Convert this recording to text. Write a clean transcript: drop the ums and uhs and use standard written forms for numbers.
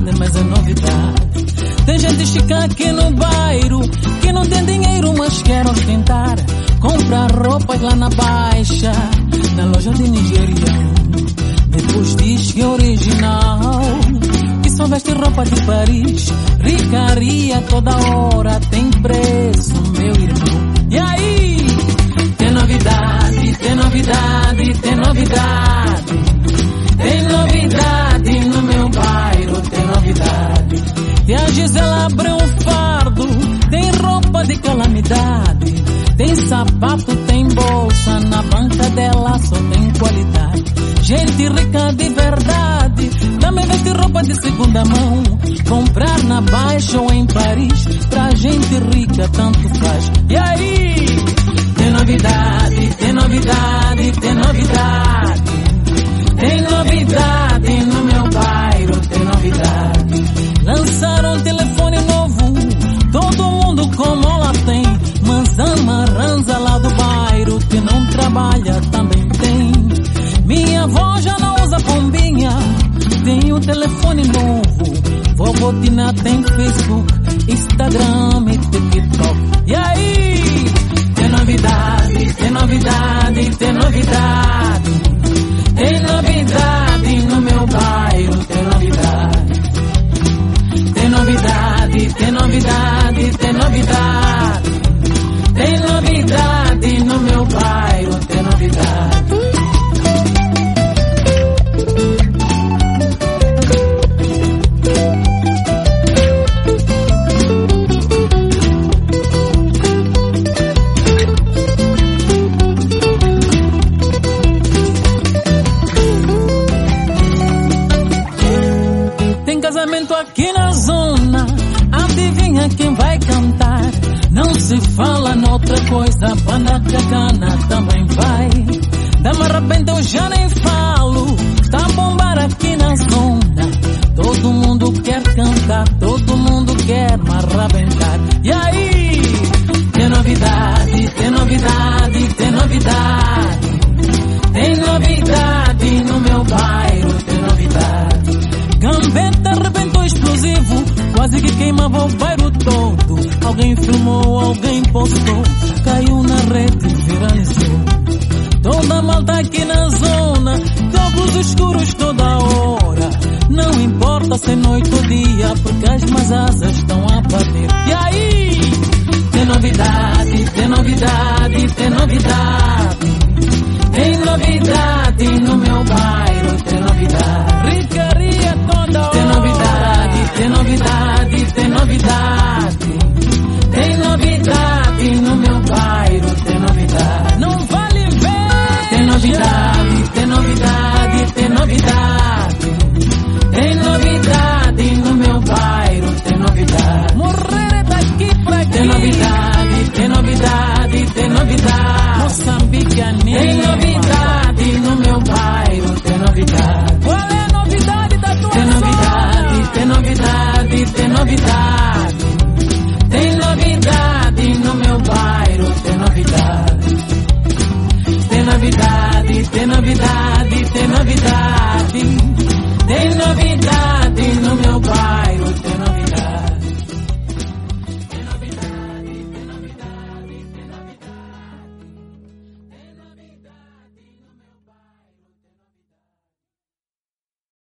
novidade, mas é novidade. Tem gente chica aqui no bairro que não tem dinheiro, mas quer ostentar. Comprar roupas lá na Baixa, na loja de nigeriano. Depois diz que é original, que só veste roupa de Paris. Ricaria toda hora, tem preço, meu irmão. E aí? Tem novidade, tem novidade, tem novidade. Tem novidade no meu bairro, tem novidade. Tem a Gisela abriu um fardo, tem roupa de calamidade. Tem sapato, tem bolsa, na banca dela só tem qualidade. Gente rica de verdade, também veste roupa de segunda mão. Comprar na Baixa ou em Paris, pra gente rica tanto faz. E aí? Tem novidade, tem novidade, tem novidade. Tem novidade no meu bairro, tem novidade. Lançaram um telefone novo, todo mundo com mola tem. Mas a Maranza lá do bairro que não trabalha também tem. Minha avó já não usa pombinha, tem um telefone novo. Vovô Tina tem Facebook, Instagram e TikTok. E aí? Tem novidade, tem novidade, tem novidade. Tem novidade no meu bairro, tem novidade. Tem novidade, tem novidade, tem novidade. Tem novidade no meu bairro, tem novidade. Tem casamento aqui na zona, adivinha quem vai cantar? Não se fala noutra coisa, banda cagana também vai. Da Marrabenta eu já nem falo, tá a bombar aqui na zona. Todo mundo quer cantar, todo mundo quer marrabentar. E aí? Tem novidade, tem novidade, tem novidade. Tem novidade no meu bairro, tem novidade. Gambetta arrebentou explosivo, quase que queimava o bairro todo. Alguém filmou, alguém postou, caiu na rede, viralizou. Toda a malta aqui na zona, de óculos escuros toda hora. Não importa se é noite ou dia, porque as más asas estão a bater. E aí? Tem novidade, tem novidade, tem novidade. Tem novidade no meu bairro.